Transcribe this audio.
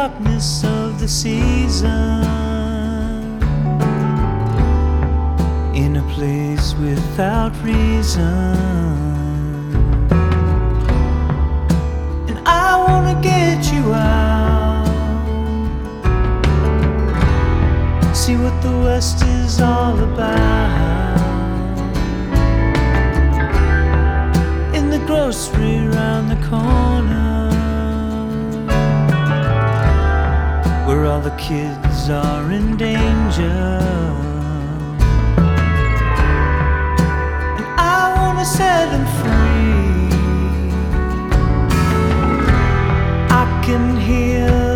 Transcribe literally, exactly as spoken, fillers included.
darkness of the season, in a place without reason. And I wanna get you out, see what the West is all about. In the grocery round the corner, where all the kids are in danger. And I wanna set them free. I can hear